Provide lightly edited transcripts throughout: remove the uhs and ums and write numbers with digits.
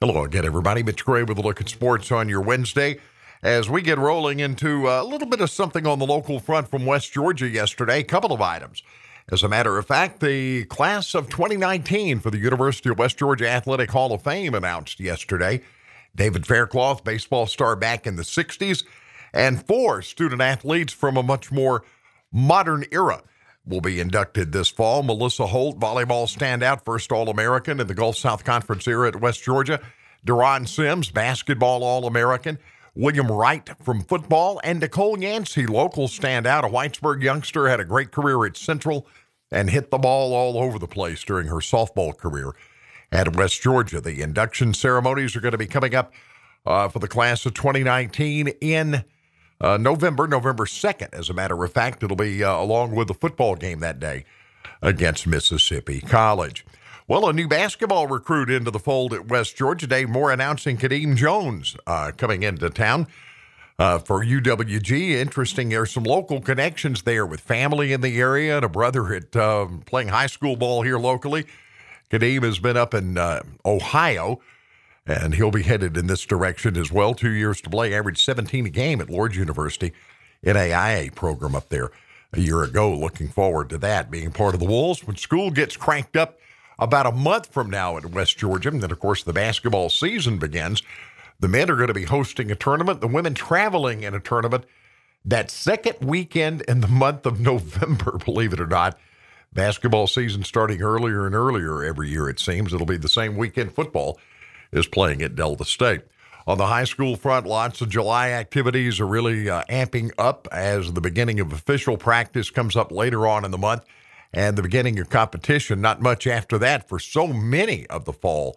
Hello again, everybody. Mitch Gray with a look at sports on your Wednesday as we get rolling into a little bit of something on the local front from West Georgia yesterday. A couple of items. As a matter of fact, the class of 2019 for the University of West Georgia Athletic Hall of Fame announced yesterday. David Faircloth, baseball star back in the 60s, and 4 student athletes from a much more modern era will be inducted this fall. Melissa Holt, volleyball standout, first All-American in the Gulf South Conference era at West Georgia. Deron Sims, basketball All-American. William Wright from football. And Nicole Yancey, local standout, a Whitesburg youngster, had a great career at Central and hit the ball all over the place during her softball career at West Georgia. The induction ceremonies are going to be coming up for the class of 2019 in November 2nd. As a matter of fact, it'll be along with the football game that day against Mississippi College. Well, a new basketball recruit into the fold at West Georgia. Dave Moore announcing Kadeem Jones coming into town for UWG. Interesting, there's some local connections there with family in the area and a brother at playing high school ball here locally. Kadeem has been up in Ohio, and he'll be headed in this direction as well. 2 years to play, averaged 17 a game at Lord's University, NAIA program up there a year ago. Looking forward to that, being part of the Wolves when school gets cranked up about a month from now at West Georgia. And then, of course, the basketball season begins. The men are going to be hosting a tournament, the women traveling in a tournament that second weekend in the month of November, believe it or not. Basketball season starting earlier and earlier every year, it seems. It'll be the same weekend football is playing at Delta State. On the high school front, lots of July activities are really amping up as the beginning of official practice comes up later on in the month and the beginning of competition. Not much after that for so many of the fall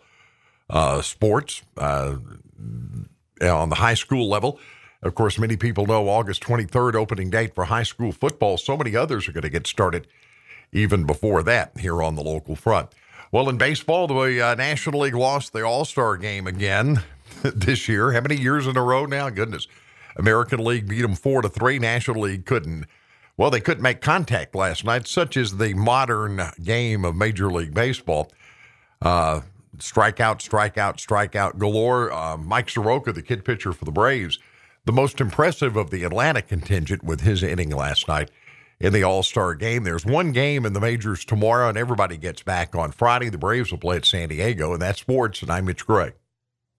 sports on the high school level. Of course, many people know August 23rd, opening date for high school football. So many others are going to get started even before that here on the local front. Well, in baseball, the National League lost the All-Star game again this year. How many years in a row now? Goodness. American League beat them 4-3. National League couldn't. Well, they couldn't make contact last night, such as the modern game of Major League Baseball. Strikeout galore. Mike Soroka, the kid pitcher for the Braves, the most impressive of the Atlanta contingent with his inning last night in the All-Star game. There's one game in the majors tomorrow, and everybody gets back on Friday. The Braves will play at San Diego, and that's sports, and I'm Mitch Gray.